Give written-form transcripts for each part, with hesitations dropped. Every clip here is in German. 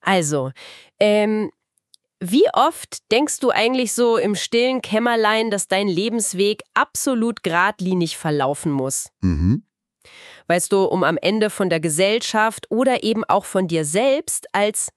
Also, wie oft denkst du eigentlich so im stillen Kämmerlein, dass dein Lebensweg absolut geradlinig verlaufen muss? Mhm. Weißt du, um am Ende von der Gesellschaft oder eben auch von dir selbst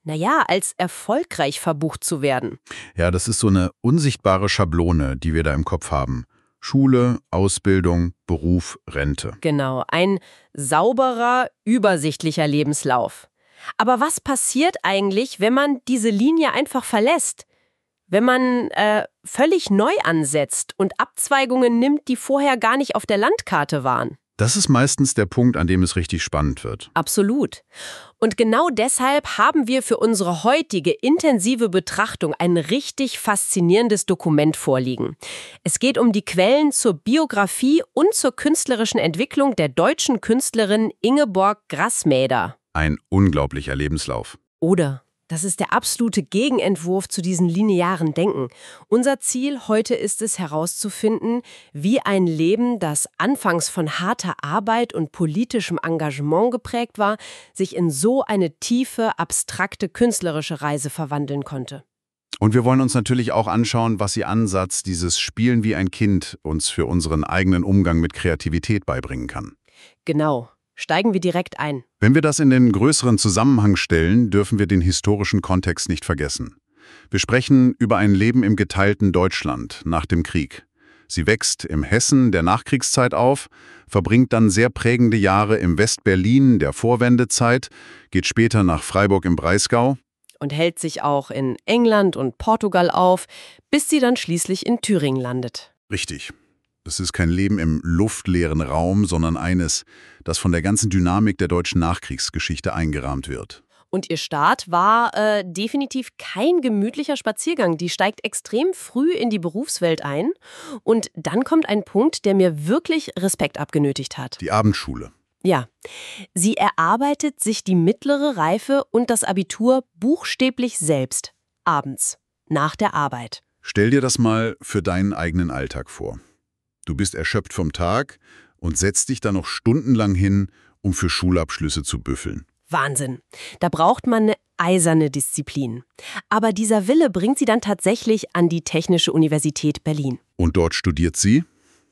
als erfolgreich verbucht zu werden. Ja, das ist so eine unsichtbare Schablone, die wir da im Kopf haben. Schule, Ausbildung, Beruf, Rente. Genau, ein sauberer, übersichtlicher Lebenslauf. Aber was passiert eigentlich, wenn man diese Linie einfach verlässt? Wenn man völlig neu ansetzt und Abzweigungen nimmt, die vorher gar nicht auf der Landkarte waren? Das ist meistens der Punkt, an dem es richtig spannend wird. Absolut. Und genau deshalb haben wir für unsere heutige intensive Betrachtung ein richtig faszinierendes Dokument vorliegen. Es geht um die Quellen zur Biografie und zur künstlerischen Entwicklung der deutschen Künstlerin Ingeborg Grassmäder. Ein unglaublicher Lebenslauf. Oder? Das ist der absolute Gegenentwurf zu diesem linearen Denken. Unser Ziel heute ist es herauszufinden, wie ein Leben, das anfangs von harter Arbeit und politischem Engagement geprägt war, sich in so eine tiefe, abstrakte künstlerische Reise verwandeln konnte. Und wir wollen uns natürlich auch anschauen, was ihr Ansatz, dieses Spielen wie ein Kind, uns für unseren eigenen Umgang mit Kreativität beibringen kann. Genau. Steigen wir direkt ein. Wenn wir das in den größeren Zusammenhang stellen, dürfen wir den historischen Kontext nicht vergessen. Wir sprechen über ein Leben im geteilten Deutschland nach dem Krieg. Sie wächst im Hessen der Nachkriegszeit auf, verbringt dann sehr prägende Jahre im West-Berlin der Vorwendezeit, geht später nach Freiburg im Breisgau und hält sich auch in England und Portugal auf, bis sie dann schließlich in Thüringen landet. Richtig. Es ist kein Leben im luftleeren Raum, sondern eines, das von der ganzen Dynamik der deutschen Nachkriegsgeschichte eingerahmt wird. Und ihr Start war definitiv kein gemütlicher Spaziergang. Die steigt extrem früh in die Berufswelt ein. Und dann kommt ein Punkt, der mir wirklich Respekt abgenötigt hat. Die Abendschule. Ja, sie erarbeitet sich die mittlere Reife und das Abitur buchstäblich selbst. Abends, nach der Arbeit. Stell dir das mal für deinen eigenen Alltag vor. Du bist erschöpft vom Tag und setzt dich dann noch stundenlang hin, um für Schulabschlüsse zu büffeln. Wahnsinn. Da braucht man eine eiserne Disziplin. Aber dieser Wille bringt sie dann tatsächlich an die Technische Universität Berlin. Und dort studiert sie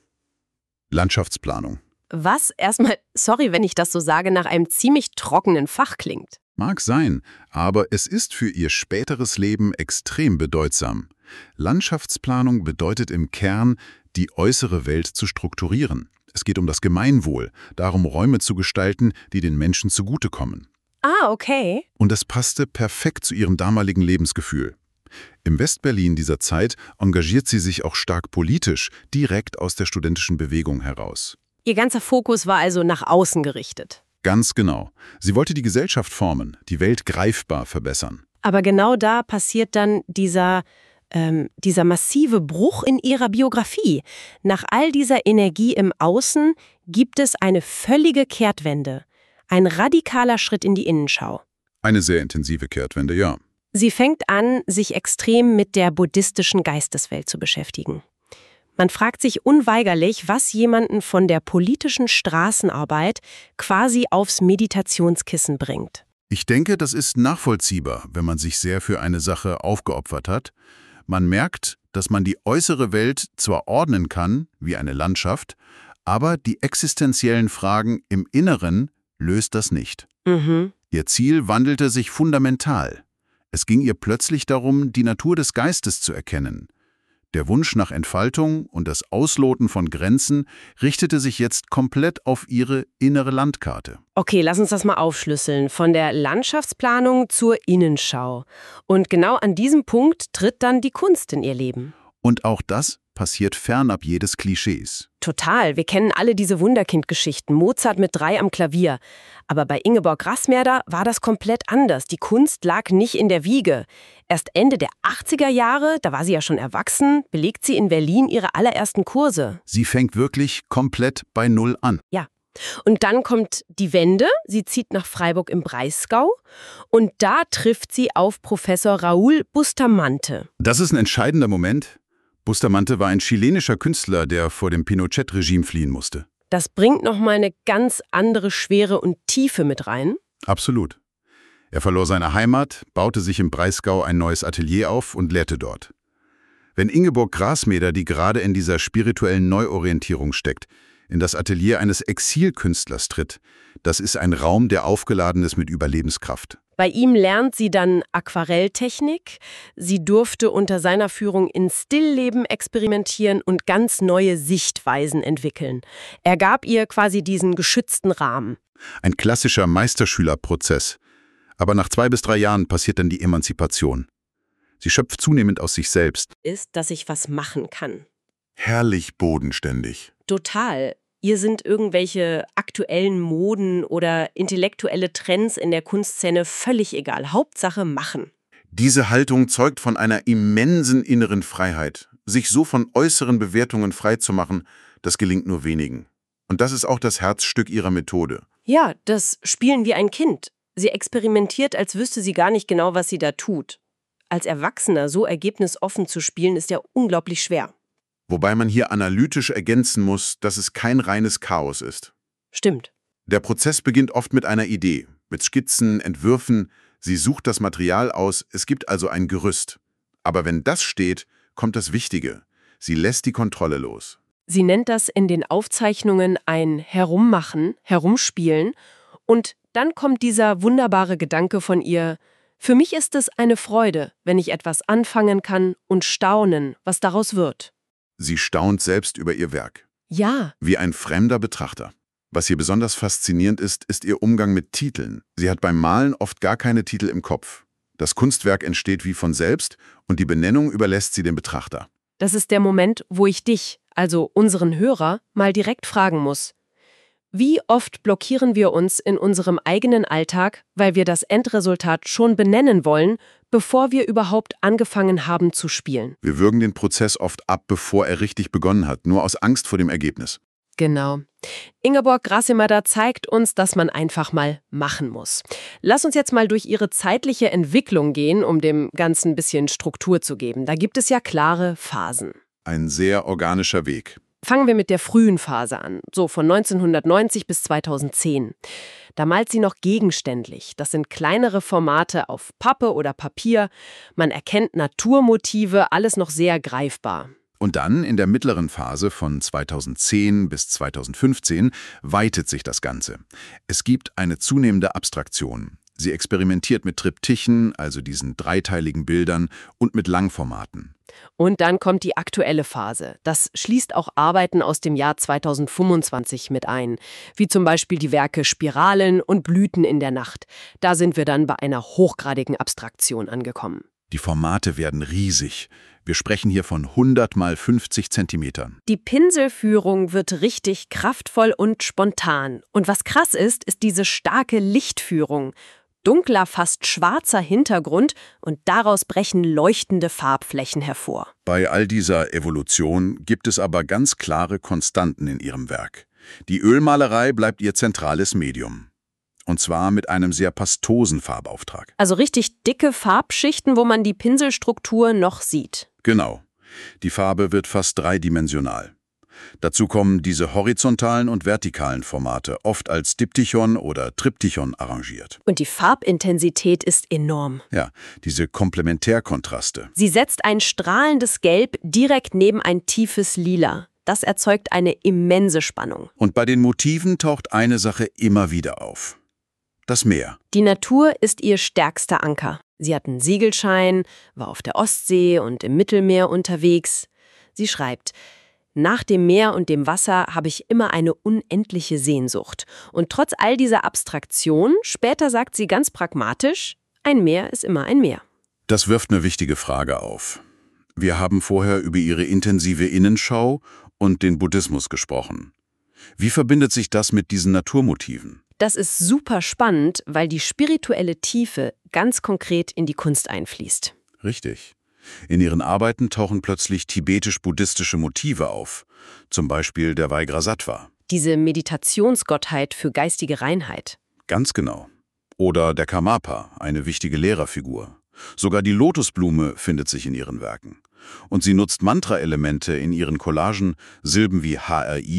Landschaftsplanung. Was erstmal, sorry, wenn ich das so sage, nach einem ziemlich trockenen Fach klingt. Mag sein, aber es ist für ihr späteres Leben extrem bedeutsam. Landschaftsplanung bedeutet im Kern, die äußere Welt zu strukturieren. Es geht um das Gemeinwohl, darum Räume zu gestalten, die den Menschen zugutekommen. Ah, okay. Und das passte perfekt zu ihrem damaligen Lebensgefühl. Im Westberlin dieser Zeit engagiert sie sich auch stark politisch, direkt aus der studentischen Bewegung heraus. Ihr ganzer Fokus war also nach außen gerichtet. Ganz genau. Sie wollte die Gesellschaft formen, die Welt greifbar verbessern. Aber genau da passiert dann dieser massive Bruch in ihrer Biografie. Nach all dieser Energie im Außen gibt es eine völlige Kehrtwende. Ein radikaler Schritt in die Innenschau. Eine sehr intensive Kehrtwende, ja. Sie fängt an, sich extrem mit der buddhistischen Geisteswelt zu beschäftigen. Man fragt sich unweigerlich, was jemanden von der politischen Straßenarbeit quasi aufs Meditationskissen bringt. Ich denke, das ist nachvollziehbar, wenn man sich sehr für eine Sache aufgeopfert hat. Man merkt, dass man die äußere Welt zwar ordnen kann, wie eine Landschaft, aber die existenziellen Fragen im Inneren löst das nicht. Mhm. Ihr Ziel wandelte sich fundamental. Es ging ihr plötzlich darum, die Natur des Geistes zu erkennen. Der Wunsch nach Entfaltung und das Ausloten von Grenzen richtete sich jetzt komplett auf ihre innere Landkarte. Okay, lass uns das mal aufschlüsseln. Von der Landschaftsplanung zur Innenschau. Und genau an diesem Punkt tritt dann die Kunst in ihr Leben. Und auch das passiert fernab jedes Klischees. Total. Wir kennen alle diese Wunderkind-Geschichten. Mozart mit 3 am Klavier. Aber bei Ingeborg Grassmäder war das komplett anders. Die Kunst lag nicht in der Wiege. Erst Ende der 80er Jahre, da war sie ja schon erwachsen, belegt sie in Berlin ihre allerersten Kurse. Sie fängt wirklich komplett bei Null an. Ja. Und dann kommt die Wende. Sie zieht nach Freiburg im Breisgau. Und da trifft sie auf Professor Raúl Bustamante. Das ist ein entscheidender Moment. Bustamante war ein chilenischer Künstler, der vor dem Pinochet-Regime fliehen musste. Das bringt nochmal eine ganz andere Schwere und Tiefe mit rein. Absolut. Er verlor seine Heimat, baute sich im Breisgau ein neues Atelier auf und lehrte dort. Wenn Ingeborg Grasmeder, die gerade in dieser spirituellen Neuorientierung steckt, in das Atelier eines Exilkünstlers tritt, das ist ein Raum, der aufgeladen ist mit Überlebenskraft. Bei ihm lernt sie dann Aquarelltechnik. Sie durfte unter seiner Führung in Stillleben experimentieren und ganz neue Sichtweisen entwickeln. Er gab ihr quasi diesen geschützten Rahmen. Ein klassischer Meisterschülerprozess. Aber nach 2 bis 3 Jahren passiert dann die Emanzipation. Sie schöpft zunehmend aus sich selbst. Ist, dass ich was machen kann. Herrlich bodenständig. Total. Ihr sind irgendwelche aktuellen Moden oder intellektuelle Trends in der Kunstszene völlig egal. Hauptsache machen. Diese Haltung zeugt von einer immensen inneren Freiheit. Sich so von äußeren Bewertungen freizumachen, das gelingt nur wenigen. Und das ist auch das Herzstück ihrer Methode. Ja, das Spielen wie ein Kind. Sie experimentiert, als wüsste sie gar nicht genau, was sie da tut. Als Erwachsener so ergebnisoffen zu spielen, ist ja unglaublich schwer. Wobei man hier analytisch ergänzen muss, dass es kein reines Chaos ist. Stimmt. Der Prozess beginnt oft mit einer Idee, mit Skizzen, Entwürfen. Sie sucht das Material aus, es gibt also ein Gerüst. Aber wenn das steht, kommt das Wichtige. Sie lässt die Kontrolle los. Sie nennt das in den Aufzeichnungen ein Herummachen, Herumspielen. Und dann kommt dieser wunderbare Gedanke von ihr: Für mich ist es eine Freude, wenn ich etwas anfangen kann und staunen, was daraus wird. Sie staunt selbst über ihr Werk. Ja. Wie ein fremder Betrachter. Was hier besonders faszinierend ist, ist ihr Umgang mit Titeln. Sie hat beim Malen oft gar keine Titel im Kopf. Das Kunstwerk entsteht wie von selbst und die Benennung überlässt sie dem Betrachter. Das ist der Moment, wo ich dich, also unseren Hörer, mal direkt fragen muss. Wie oft blockieren wir uns in unserem eigenen Alltag, weil wir das Endresultat schon benennen wollen, bevor wir überhaupt angefangen haben zu spielen? Wir würgen den Prozess oft ab, bevor er richtig begonnen hat, nur aus Angst vor dem Ergebnis. Genau. Ingeborg Grasmeder zeigt uns, dass man einfach mal machen muss. Lass uns jetzt mal durch ihre zeitliche Entwicklung gehen, um dem Ganzen ein bisschen Struktur zu geben. Da gibt es ja klare Phasen. Ein sehr organischer Weg. Fangen wir mit der frühen Phase an, so von 1990 bis 2010. Da malt sie noch gegenständlich. Das sind kleinere Formate auf Pappe oder Papier. Man erkennt Naturmotive, alles noch sehr greifbar. Und dann in der mittleren Phase von 2010 bis 2015 weitet sich das Ganze. Es gibt eine zunehmende Abstraktion. Sie experimentiert mit Triptychen, also diesen dreiteiligen Bildern, und mit Langformaten. Und dann kommt die aktuelle Phase. Das schließt auch Arbeiten aus dem Jahr 2025 mit ein, wie zum Beispiel die Werke Spiralen und Blüten in der Nacht. Da sind wir dann bei einer hochgradigen Abstraktion angekommen. Die Formate werden riesig. Wir sprechen hier von 100 mal 50 Zentimetern. Die Pinselführung wird richtig kraftvoll und spontan. Und was krass ist, ist diese starke Lichtführung. Dunkler, fast schwarzer Hintergrund und daraus brechen leuchtende Farbflächen hervor. Bei all dieser Evolution gibt es aber ganz klare Konstanten in ihrem Werk. Die Ölmalerei bleibt ihr zentrales Medium. Und zwar mit einem sehr pastosen Farbauftrag. Also richtig dicke Farbschichten, wo man die Pinselstruktur noch sieht. Genau. Die Farbe wird fast dreidimensional. Dazu kommen diese horizontalen und vertikalen Formate, oft als Diptychon oder Triptychon arrangiert. Und die Farbintensität ist enorm. Ja, diese Komplementärkontraste. Sie setzt ein strahlendes Gelb direkt neben ein tiefes Lila. Das erzeugt eine immense Spannung. Und bei den Motiven taucht eine Sache immer wieder auf. Das Meer. Die Natur ist ihr stärkster Anker. Sie hat einen Segelschein, war auf der Ostsee und im Mittelmeer unterwegs. Sie schreibt: Nach dem Meer und dem Wasser habe ich immer eine unendliche Sehnsucht. Und trotz all dieser Abstraktion, später sagt sie ganz pragmatisch, ein Meer ist immer ein Meer. Das wirft eine wichtige Frage auf. Wir haben vorher über ihre intensive Innenschau und den Buddhismus gesprochen. Wie verbindet sich das mit diesen Naturmotiven? Das ist super spannend, weil die spirituelle Tiefe ganz konkret in die Kunst einfließt. Richtig. In ihren Arbeiten tauchen plötzlich tibetisch-buddhistische Motive auf, zum Beispiel der Vajrasattva. Diese Meditationsgottheit für geistige Reinheit. Ganz genau. Oder der Karmapa, eine wichtige Lehrerfigur. Sogar die Lotusblume findet sich in ihren Werken. Und sie nutzt Mantra-Elemente in ihren Collagen, Silben wie HRI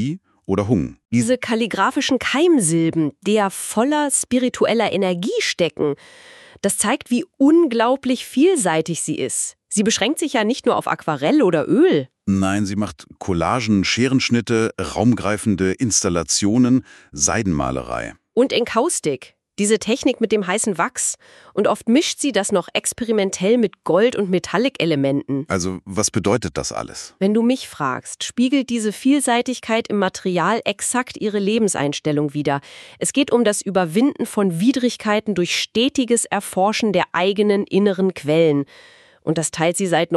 oder Hung. Diese kalligraphischen Keimsilben, die ja voller spiritueller Energie stecken, das zeigt, wie unglaublich vielseitig sie ist. Sie beschränkt sich ja nicht nur auf Aquarell oder Öl. Nein, sie macht Collagen, Scherenschnitte, raumgreifende Installationen, Seidenmalerei. Und Enkaustik, diese Technik mit dem heißen Wachs. Und oft mischt sie das noch experimentell mit Gold- und Metallic-Elementen. Also, was bedeutet das alles? Wenn du mich fragst, spiegelt diese Vielseitigkeit im Material exakt ihre Lebenseinstellung wider. Es geht um das Überwinden von Widrigkeiten durch stetiges Erforschen der eigenen inneren Quellen. Und das teilt sie seit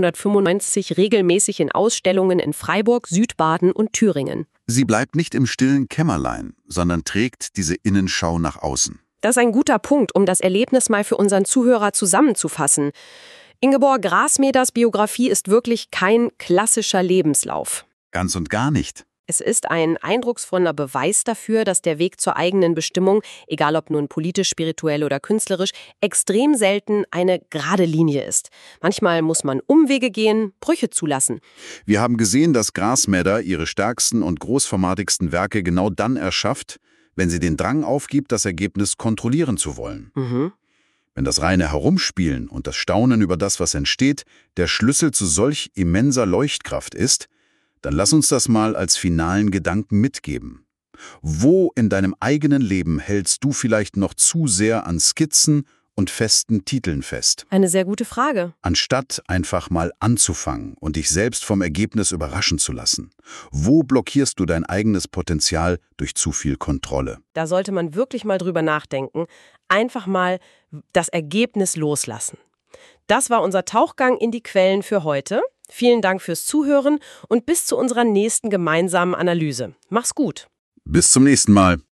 1995 regelmäßig in Ausstellungen in Freiburg, Südbaden und Thüringen. Sie bleibt nicht im stillen Kämmerlein, sondern trägt diese Innenschau nach außen. Das ist ein guter Punkt, um das Erlebnis mal für unseren Zuhörer zusammenzufassen. Ingeborg Grasmeders Biografie ist wirklich kein klassischer Lebenslauf. Ganz und gar nicht. Es ist ein eindrucksvoller Beweis dafür, dass der Weg zur eigenen Bestimmung, egal ob nun politisch, spirituell oder künstlerisch, extrem selten eine gerade Linie ist. Manchmal muss man Umwege gehen, Brüche zulassen. Wir haben gesehen, dass Grasmeder ihre stärksten und großformatigsten Werke genau dann erschafft, wenn sie den Drang aufgibt, das Ergebnis kontrollieren zu wollen. Wenn das reine Herumspielen und das Staunen über das, was entsteht, der Schlüssel zu solch immenser Leuchtkraft ist, dann lass uns das mal als finalen Gedanken mitgeben. Wo in deinem eigenen Leben hältst du vielleicht noch zu sehr an Skizzen und festen Titeln fest? Eine sehr gute Frage. Anstatt einfach mal anzufangen und dich selbst vom Ergebnis überraschen zu lassen. Wo blockierst du dein eigenes Potenzial durch zu viel Kontrolle? Da sollte man wirklich mal drüber nachdenken. Einfach mal das Ergebnis loslassen. Das war unser Tauchgang in die Quellen für heute. Vielen Dank fürs Zuhören und bis zu unserer nächsten gemeinsamen Analyse. Mach's gut. Bis zum nächsten Mal.